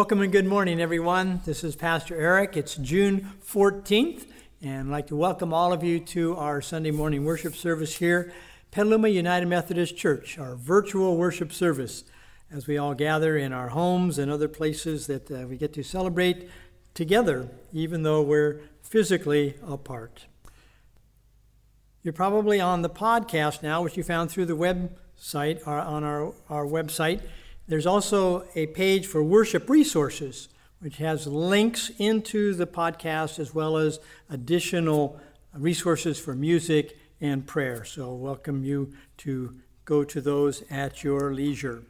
Welcome and good morning, everyone. This is Pastor Eric. It's June 14th, and I'd like to welcome all of you to our Sunday morning worship service here, Petaluma United Methodist Church, our virtual worship service, as we all gather in our homes and other places that we get to celebrate together, even though we're physically apart. You're probably on the podcast now, which you found through the website, on our website. There's also a page for worship resources, which has links into the podcast as well as additional resources for music and prayer. So welcome you to go to those at your leisure.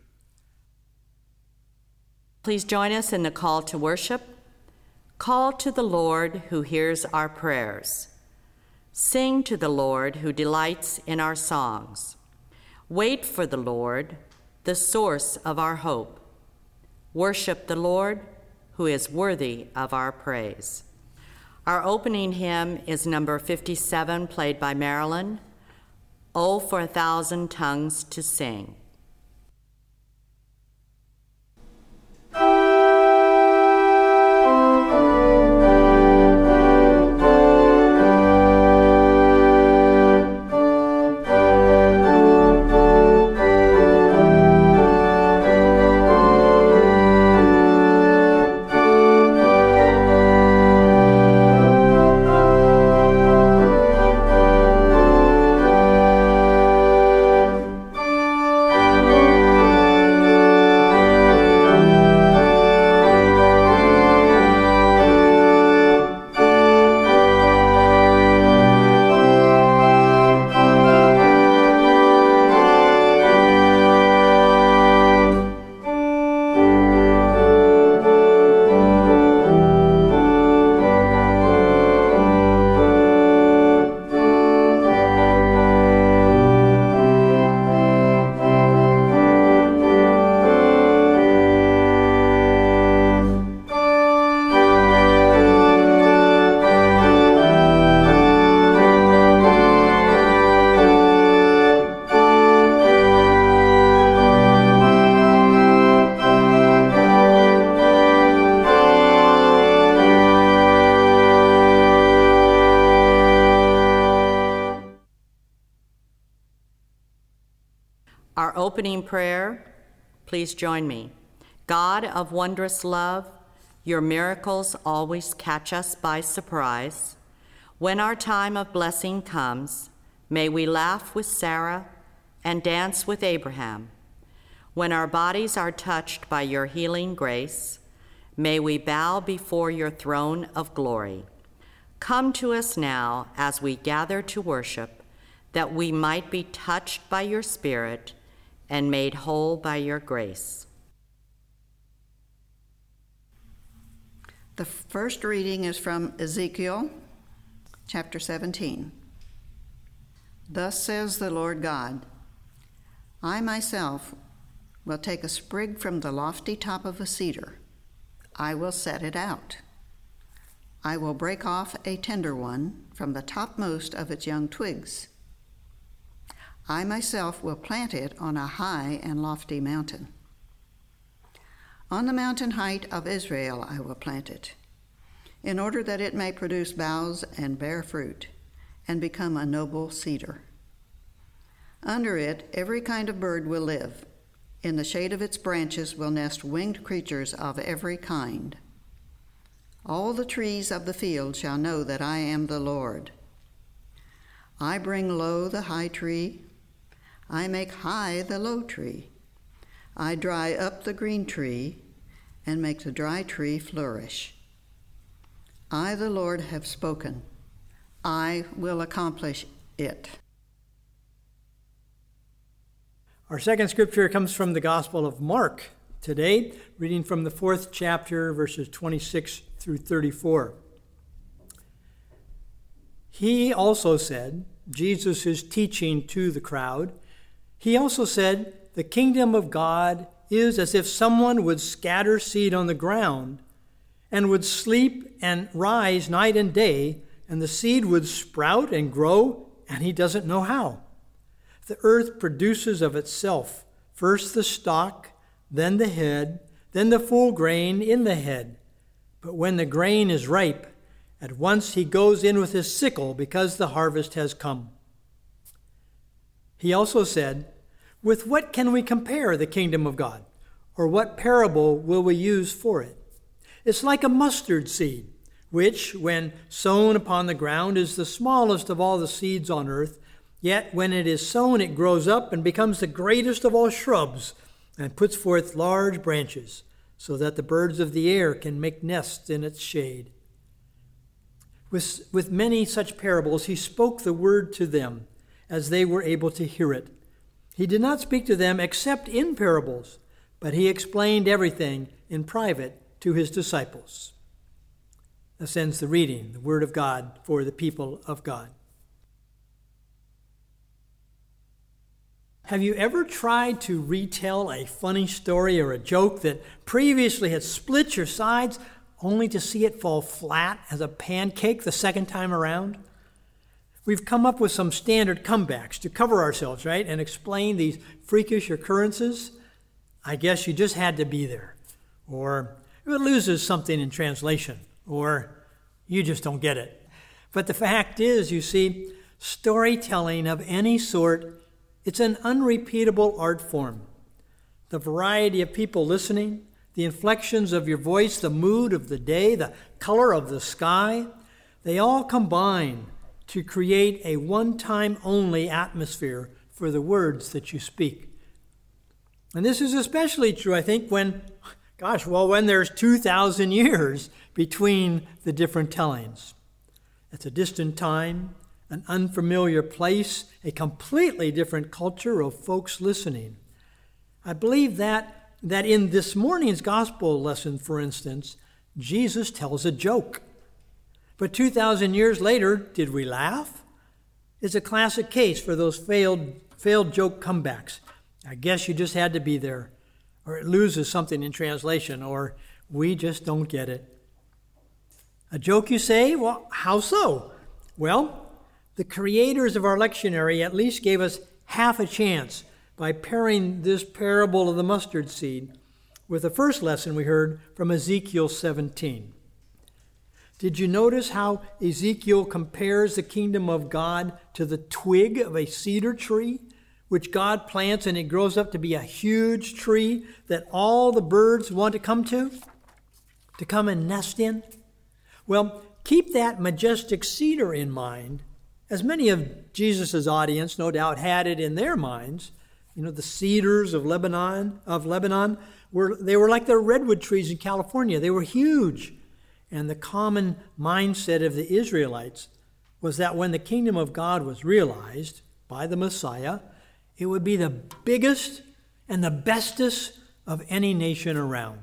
Please join us in the call to worship. Call to the Lord who hears our prayers. Sing to the Lord who delights in our songs. Wait for the Lord, the source of our hope. Worship the Lord, who is worthy of our praise. Our opening hymn is number 57, played by Marilyn, "Oh, for a Thousand Tongues to Sing." Our opening prayer, please join me. God of wondrous love, your miracles always catch us by surprise. When our time of blessing comes, may we laugh with Sarah and dance with Abraham. When our bodies are touched by your healing grace, may we bow before your throne of glory. Come to us now as we gather to worship, that we might be touched by your Spirit and made whole by your grace. The first reading is from Ezekiel chapter 17. Thus says the Lord God, I myself will take a sprig from the lofty top of a cedar. I will set it out. I will break off a tender one from the topmost of its young twigs. I myself will plant it on a high and lofty mountain. On the mountain height of Israel I will plant it, in order that it may produce boughs and bear fruit, and become a noble cedar. Under it every kind of bird will live. In the shade of its branches will nest winged creatures of every kind. All the trees of the field shall know that I am the Lord. I bring low the high tree, I make high the low tree. I dry up the green tree and make the dry tree flourish. I, the Lord, have spoken. I will accomplish it. Our second scripture comes from the Gospel of Mark today, reading from the 4th chapter, verses 26 through 34. He also said, Jesus is teaching to the crowd, he also said, the kingdom of God is as if someone would scatter seed on the ground and would sleep and rise night and day, and the seed would sprout and grow, and he doesn't know how. The earth produces of itself first the stalk, then the head, then the full grain in the head. But when the grain is ripe, at once he goes in with his sickle because the harvest has come." He also said, "With what can we compare the kingdom of God? Or what parable will we use for it? It's like a mustard seed, which, when sown upon the ground, is the smallest of all the seeds on earth. Yet when it is sown, it grows up and becomes the greatest of all shrubs and puts forth large branches, so that the birds of the air can make nests in its shade." With many such parables, he spoke the word to them as they were able to hear it. He did not speak to them except in parables, but he explained everything in private to his disciples. Thus ends the reading, the word of God for the people of God. Have you ever tried to retell a funny story or a joke that previously had split your sides only to see it fall flat as a pancake the second time around? We've come up with some standard comebacks to cover ourselves, right, and explain these freakish occurrences. I guess you just had to be there. Or it loses something in translation. Or you just don't get it. But the fact is, you see, storytelling of any sort, it's an unrepeatable art form. The variety of people listening, the inflections of your voice, the mood of the day, the color of the sky, they all combine to create a one-time only atmosphere for the words that you speak. And this is especially true, I think, when there's 2,000 years between the different tellings. It's a distant time, an unfamiliar place, a completely different culture of folks listening. I believe that in this morning's gospel lesson, for instance, Jesus tells a joke. But 2,000 years later, did we laugh? It's a classic case for those failed joke comebacks. I guess you just had to be there, or it loses something in translation, or we just don't get it. A joke, you say? Well, how so? Well, the creators of our lectionary at least gave us half a chance by pairing this parable of the mustard seed with the first lesson we heard from Ezekiel 17. Did you notice how Ezekiel compares the kingdom of God to the twig of a cedar tree, which God plants and it grows up to be a huge tree that all the birds want to come and nest in? Well, keep that majestic cedar in mind, as many of Jesus' audience no doubt had it in their minds. You know, the cedars of Lebanon were like the redwood trees in California. They were huge. And the common mindset of the Israelites was that when the kingdom of God was realized by the Messiah, it would be the biggest and the bestest of any nation around.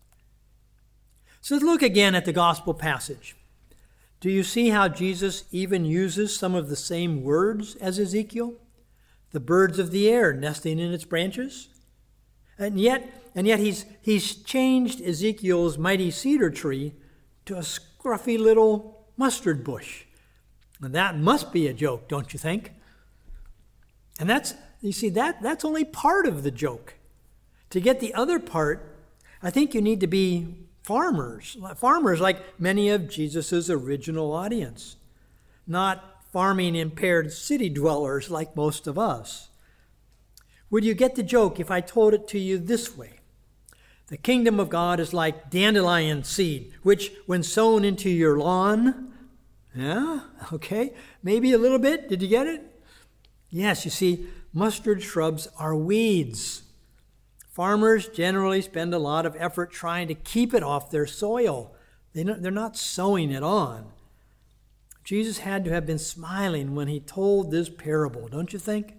So let's look again at the gospel passage. Do you see how Jesus even uses some of the same words as Ezekiel? The birds of the air nesting in its branches? And yet he's changed Ezekiel's mighty cedar tree to a scruffy little mustard bush. And that must be a joke, don't you think? And that's only part of the joke. To get the other part, I think you need to be farmers like many of Jesus' original audience, not farming impaired city dwellers like most of us. Would you get the joke if I told it to you this way? The kingdom of God is like dandelion seed, which when sown into your lawn, yeah, okay, maybe a little bit. Did you get it? Yes, you see, mustard shrubs are weeds. Farmers generally spend a lot of effort trying to keep it off their soil. They're not sowing it on. Jesus had to have been smiling when he told this parable, don't you think?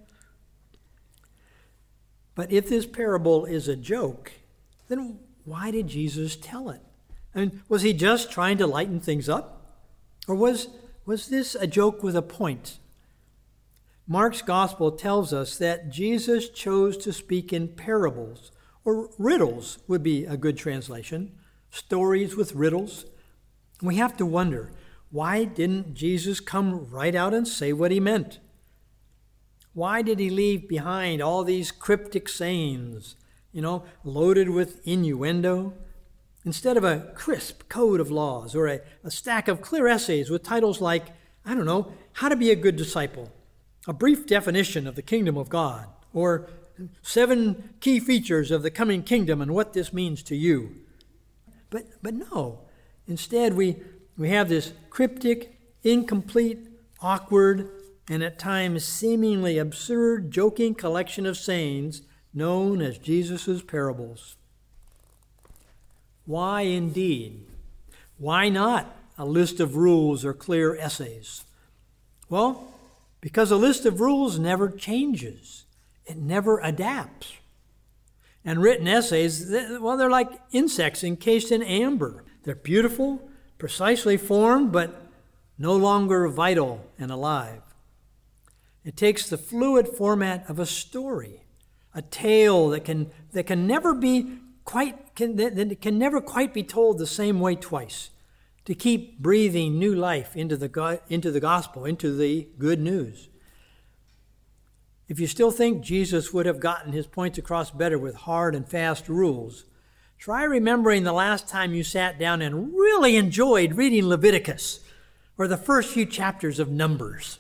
But if this parable is a joke, then why did Jesus tell it? I mean, was he just trying to lighten things up? Or was this a joke with a point? Mark's gospel tells us that Jesus chose to speak in parables, or riddles would be a good translation, stories with riddles. We have to wonder, why didn't Jesus come right out and say what he meant? Why did he leave behind all these cryptic sayings loaded with innuendo, instead of a crisp code of laws or a stack of clear essays with titles like, How to Be a Good Disciple, A Brief Definition of the Kingdom of God, or 7 Key Features of the Coming Kingdom and What This Means to You. But no, instead we have this cryptic, incomplete, awkward, and at times seemingly absurd, joking collection of sayings known as Jesus' parables. Why indeed? Why not a list of rules or clear essays? Well, because a list of rules never changes. It never adapts. And written essays, they're like insects encased in amber. They're beautiful, precisely formed, but no longer vital and alive. It takes the fluid format of a story, a tale that can never quite be told the same way twice, to keep breathing new life into the gospel, into the good news. If you still think Jesus would have gotten his points across better with hard and fast rules, try remembering the last time you sat down and really enjoyed reading Leviticus or the first few chapters of Numbers.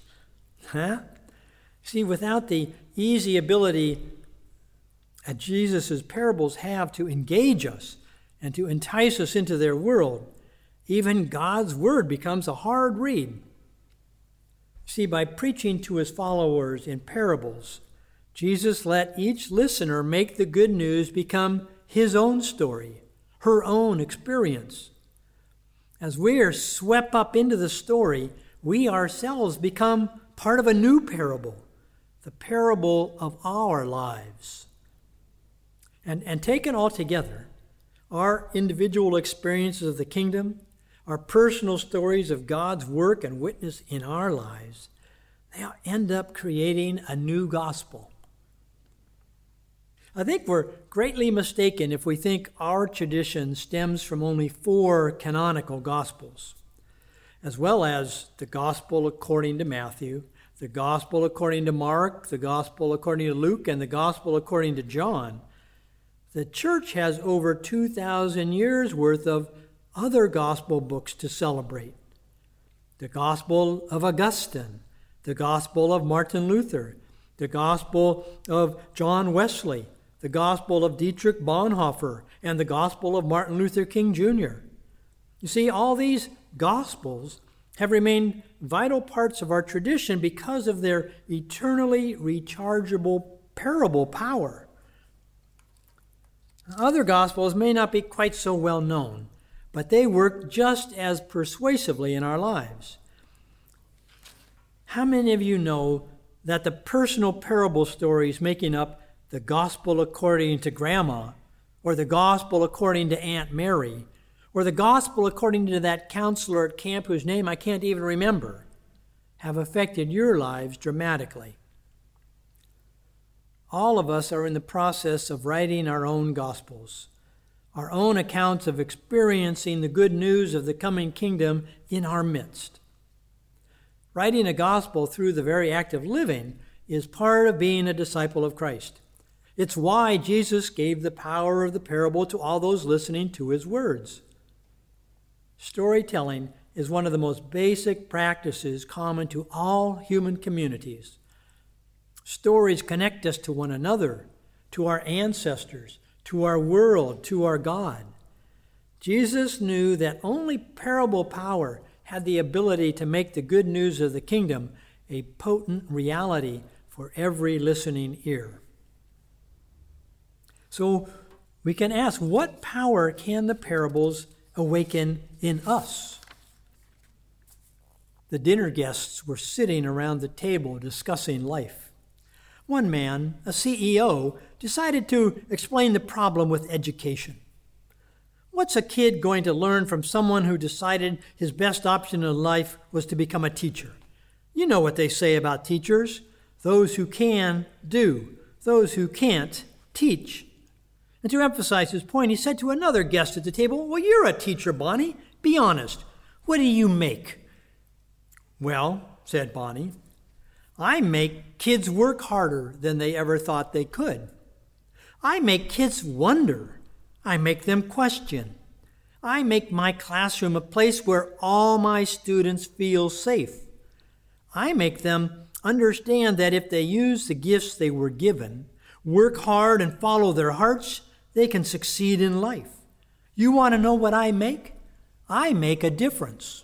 See, without the easy ability that Jesus' parables have to engage us and to entice us into their world, even God's word becomes a hard read. See, by preaching to his followers in parables, Jesus let each listener make the good news become his own story, her own experience. As we are swept up into the story, we ourselves become part of a new parable, the parable of our lives. And taken all together, our individual experiences of the kingdom, our personal stories of God's work and witness in our lives, they end up creating a new gospel. I think we're greatly mistaken if we think our tradition stems from only 4 canonical gospels, as well as the gospel according to Matthew, the gospel according to Mark, the gospel according to Luke, and the gospel according to John. The church has over 2,000 years worth of other gospel books to celebrate. The gospel of Augustine, the gospel of Martin Luther, the gospel of John Wesley, the gospel of Dietrich Bonhoeffer, and the gospel of Martin Luther King Jr. You see, all these gospels have remained vital parts of our tradition because of their eternally rechargeable parable power. Other gospels may not be quite so well known, but they work just as persuasively in our lives. How many of you know that the personal parable stories making up the gospel according to Grandma, or the gospel according to Aunt Mary, or the gospel according to that counselor at camp whose name I can't even remember, have affected your lives dramatically? All of us are in the process of writing our own gospels, our own accounts of experiencing the good news of the coming kingdom in our midst. Writing a gospel through the very act of living is part of being a disciple of Christ. It's why Jesus gave the power of the parable to all those listening to his words. Storytelling is one of the most basic practices common to all human communities. Stories connect us to one another, to our ancestors, to our world, to our God. Jesus knew that only parable power had the ability to make the good news of the kingdom a potent reality for every listening ear. So we can ask, what power can the parables awaken in us? The dinner guests were sitting around the table discussing life. One man, a CEO, decided to explain the problem with education. What's a kid going to learn from someone who decided his best option in life was to become a teacher? You know what they say about teachers. Those who can, do. Those who can't, teach. And to emphasize his point, he said to another guest at the table, "Well, you're a teacher, Bonnie. Be honest. What do you make?" "Well," said Bonnie, "I make kids work harder than they ever thought they could. I make kids wonder. I make them question. I make my classroom a place where all my students feel safe. I make them understand that if they use the gifts they were given, work hard and follow their hearts, they can succeed in life. You want to know what I make? I make a difference.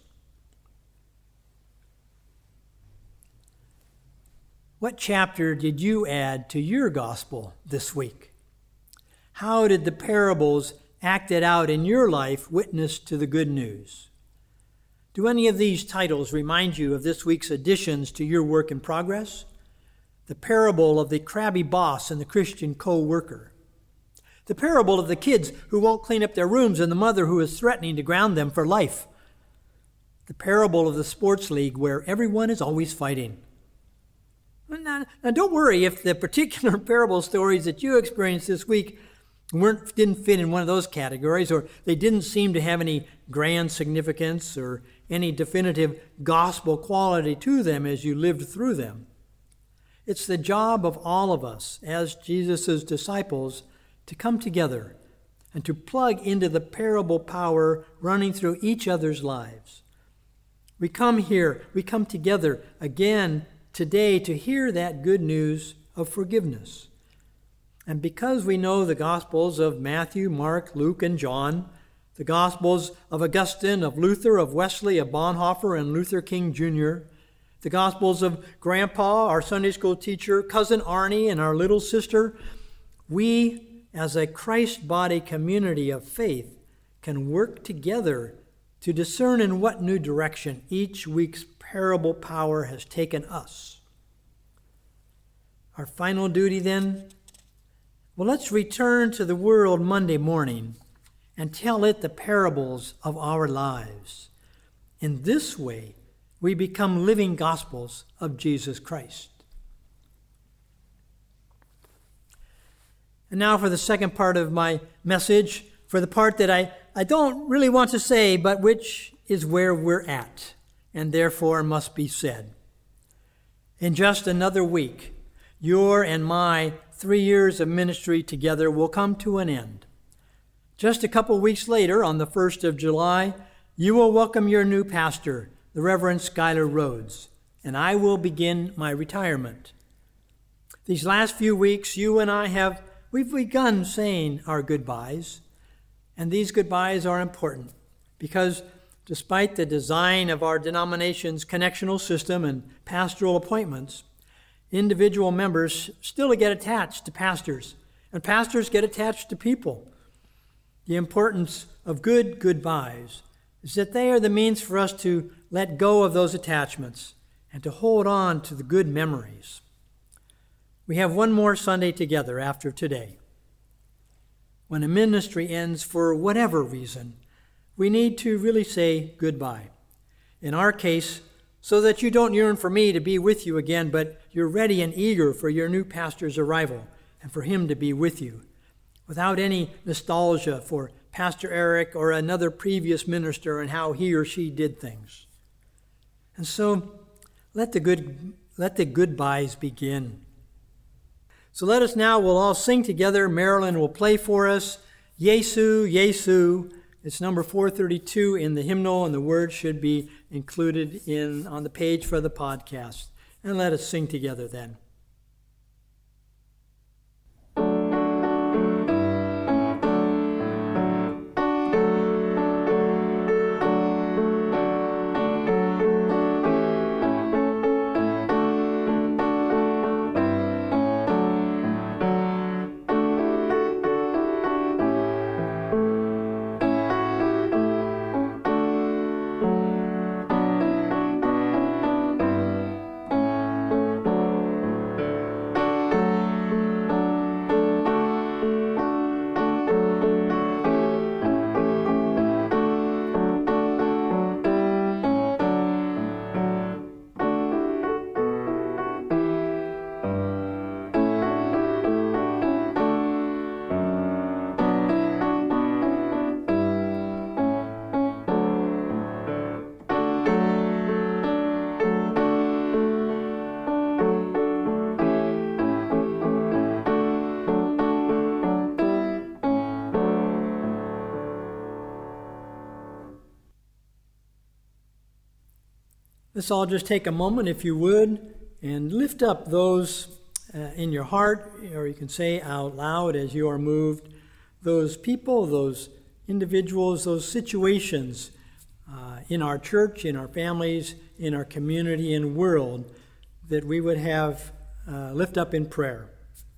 What chapter did you add to your gospel this week? How did the parables acted out in your life witness to the good news? Do any of these titles remind you of this week's additions to your work in progress? The parable of the crabby boss and the Christian co-worker. The parable of the kids who won't clean up their rooms and the mother who is threatening to ground them for life. The parable of the sports league where everyone is always fighting. Now don't worry if the particular parable stories that you experienced this week didn't fit in one of those categories, or they didn't seem to have any grand significance or any definitive gospel quality to them as you lived through them. It's the job of all of us as Jesus' disciples to come together and to plug into the parable power running through each other's lives. We come together again today to hear that good news of forgiveness. And because we know the Gospels of Matthew, Mark, Luke, and John, the Gospels of Augustine, of Luther, of Wesley, of Bonhoeffer, and Luther King Jr., the Gospels of Grandpa, our Sunday school teacher, Cousin Arnie, and our little sister, we, as a Christ body community of faith, can work together to discern in what new direction each week's parable power has taken us. Our final duty then? Well, let's return to the world Monday morning and tell it the parables of our lives. In this way, we become living gospels of Jesus Christ. And now for the second part of my message, for the part that I don't really want to say, but which is where we're at, and therefore must be said. In just another week, your and my 3 years of ministry together will come to an end. Just a couple weeks later, on the 1st of July, you will welcome your new pastor, the Reverend Schuyler Rhodes, and I will begin my retirement. These last few weeks, you and I we've begun saying our goodbyes, and these goodbyes are important because despite the design of our denomination's connectional system and pastoral appointments, individual members still get attached to pastors, and pastors get attached to people. The importance of good goodbyes is that they are the means for us to let go of those attachments and to hold on to the good memories. We have one more Sunday together after today. When a ministry ends for whatever reason, we need to really say goodbye. In our case, so that you don't yearn for me to be with you again, but you're ready and eager for your new pastor's arrival and for him to be with you, without any nostalgia for Pastor Eric or another previous minister and how he or she did things. And so let the goodbyes begin. So let us now, we'll all sing together. Marilyn will play for us, Yesu, Yesu. It's number 432 in the hymnal, and the words should be included on the page for the podcast. And let us sing together then. Let's all just take a moment, if you would, and lift up those in your heart, or you can say out loud as you are moved, those people, those individuals, those situations in our church, in our families, in our community and world that we would have lift up in prayer.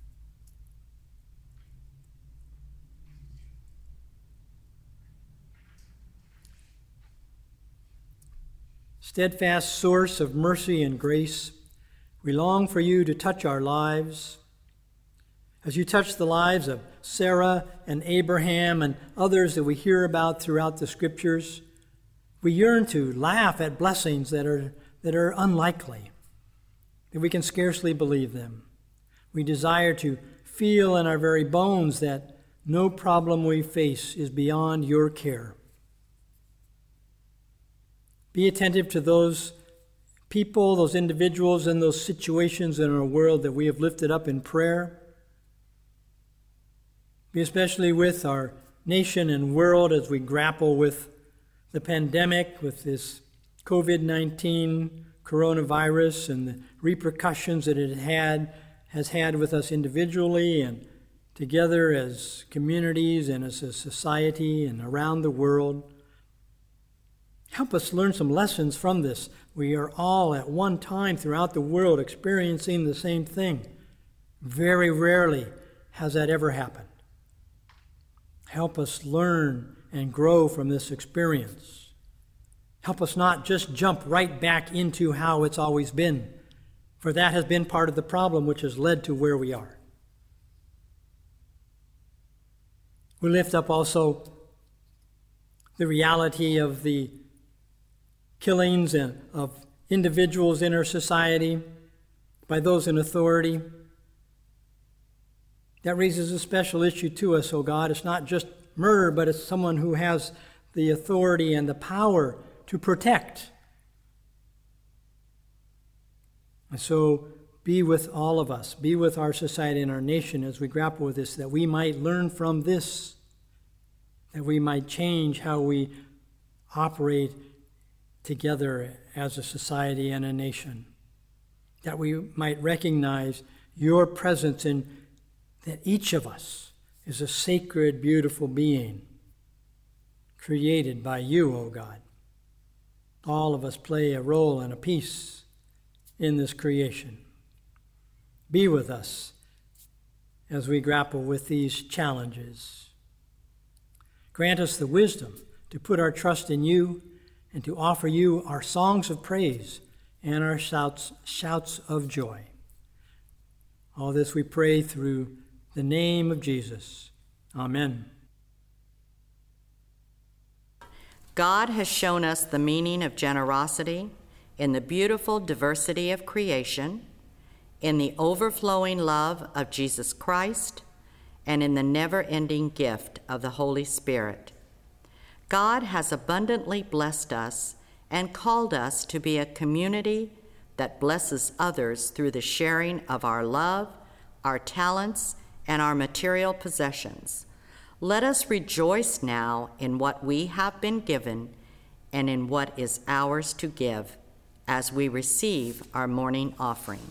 Steadfast source of mercy and grace, we long for you to touch our lives. As you touch the lives of Sarah and Abraham and others that we hear about throughout the Scriptures, we yearn to laugh at blessings that are unlikely, that we can scarcely believe them. We desire to feel in our very bones that no problem we face is beyond your care. Be attentive to those people, those individuals, and those situations in our world that we have lifted up in prayer. Be especially with our nation and world as we grapple with the pandemic, with this COVID-19 coronavirus and the repercussions that it has had with us individually and together as communities and as a society and around the world. Help us learn some lessons from this. We are all at one time throughout the world experiencing the same thing. Very rarely has that ever happened. Help us learn and grow from this experience. Help us not just jump right back into how it's always been, for that has been part of the problem which has led to where we are. We lift up also the reality of the killings of individuals in our society by those in authority. That raises a special issue to us, oh God. It's not just murder, but it's someone who has the authority and the power to protect. And so be with all of us, be with our society and our nation as we grapple with this, that we might learn from this, that we might change how we operate together as a society and a nation, that we might recognize your presence in that each of us is a sacred, beautiful being created by you, O God. All of us play a role and a piece in this creation. Be with us as we grapple with these challenges. Grant us the wisdom to put our trust in you and to offer you our songs of praise and our shouts of joy. All this we pray through the name of Jesus. Amen. God has shown us the meaning of generosity in the beautiful diversity of creation, in the overflowing love of Jesus Christ, and in the never-ending gift of the Holy Spirit. God has abundantly blessed us and called us to be a community that blesses others through the sharing of our love, our talents, and our material possessions. Let us rejoice now in what we have been given and in what is ours to give as we receive our morning offering.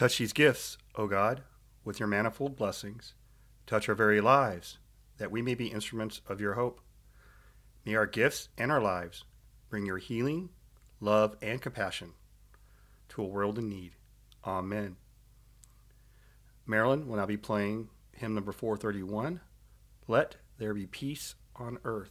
Touch these gifts, O God, with your manifold blessings. Touch our very lives, that we may be instruments of your hope. May our gifts and our lives bring your healing, love, and compassion to a world in need. Amen. Marilyn will now be playing hymn number 431, Let There Be Peace on Earth.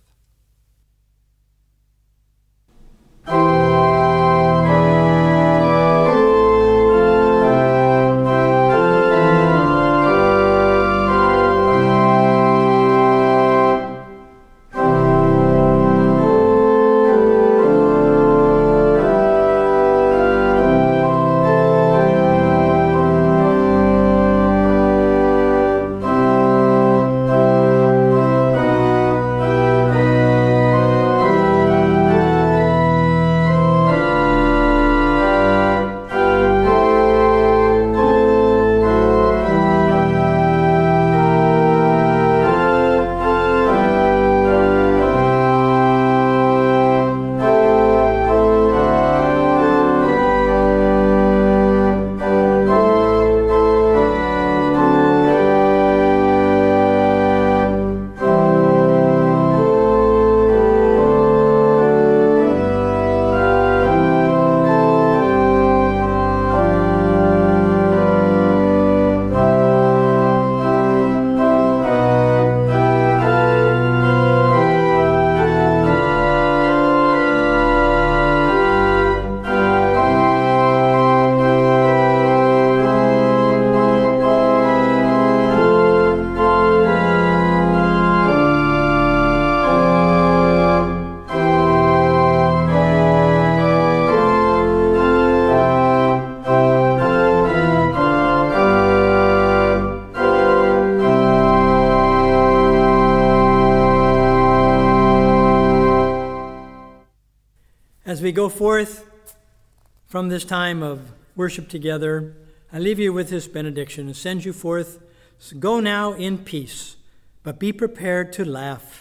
As we go forth from this time of worship together, I leave you with this benediction and send you forth. So go now in peace, but be prepared to laugh.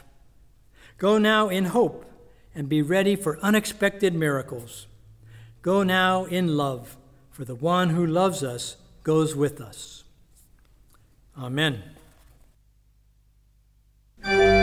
Go now in hope and be ready for unexpected miracles. Go now in love, for the one who loves us goes with us. Amen.